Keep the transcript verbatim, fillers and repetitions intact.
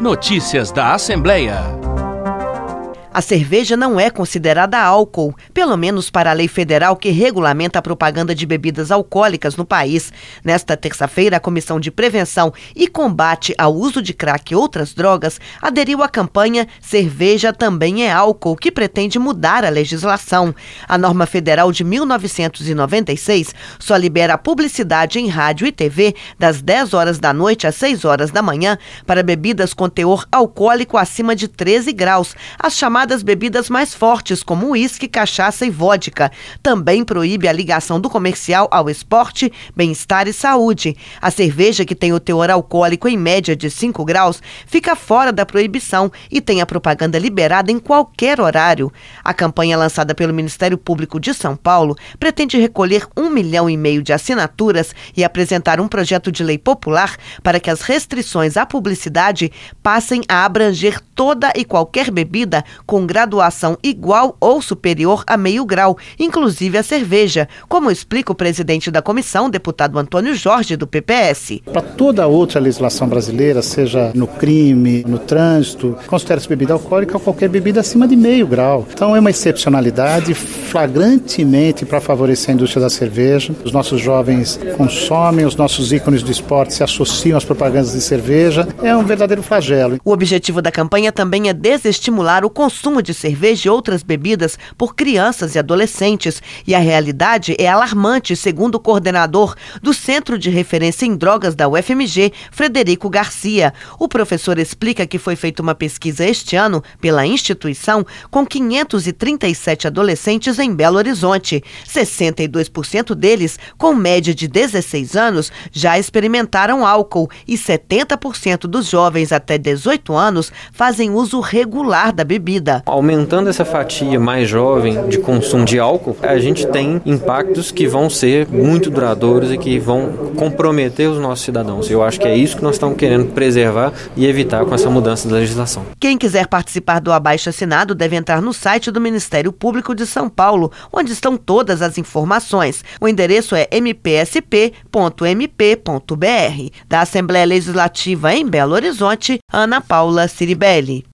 Notícias da Assembleia. A cerveja não é considerada álcool, pelo menos para a lei federal que regulamenta a propaganda de bebidas alcoólicas no país. Nesta terça-feira, a Comissão de Prevenção e Combate ao Uso de Crack e Outras Drogas aderiu à campanha Cerveja Também é Álcool, que pretende mudar a legislação. A norma federal de mil novecentos e noventa e seis só libera a publicidade em rádio e T V das dez horas da noite às seis horas da manhã para bebidas com teor alcoólico acima de treze graus, as chamadas das bebidas mais fortes, como uísque, cachaça e vodka. Também proíbe a ligação do comercial ao esporte, bem-estar e saúde. A cerveja, que tem o teor alcoólico em média de cinco graus, fica fora da proibição e tem a propaganda liberada em qualquer horário. A campanha lançada pelo Ministério Público de São Paulo pretende recolher um milhão e meio de assinaturas e apresentar um projeto de lei popular para que as restrições à publicidade passem a abranger toda e qualquer bebida com com graduação igual ou superior a meio grau, inclusive a cerveja, como explica o presidente da comissão, deputado Antônio Jorge, do P P S. Para toda outra legislação brasileira, seja no crime, no trânsito, considera-se bebida alcoólica qualquer bebida acima de meio grau. Então é uma excepcionalidade flagrantemente para favorecer a indústria da cerveja. Os nossos jovens consomem, os nossos ícones do esporte se associam às propagandas de cerveja. É um verdadeiro flagelo. O objetivo da campanha também é desestimular o consumo de cerveja e outras bebidas por crianças e adolescentes. E a realidade é alarmante, segundo o coordenador do Centro de Referência em Drogas da U F M G, Frederico Garcia. O professor explica que foi feita uma pesquisa este ano pela instituição com quinhentos e trinta e sete adolescentes em Belo Horizonte. sessenta e dois por cento deles, com média de dezesseis anos, já experimentaram álcool e setenta por cento dos jovens até dezoito anos fazem uso regular da bebida. Aumentando essa fatia mais jovem de consumo de álcool, a gente tem impactos que vão ser muito duradouros e que vão comprometer os nossos cidadãos. Eu acho que é isso que nós estamos querendo preservar e evitar com essa mudança da legislação. Quem quiser participar do abaixo-assinado deve entrar no site do Ministério Público de São Paulo, onde estão todas as informações. O endereço é m p s p ponto m p ponto b r. Da Assembleia Legislativa em Belo Horizonte, Ana Paula Ciribelli.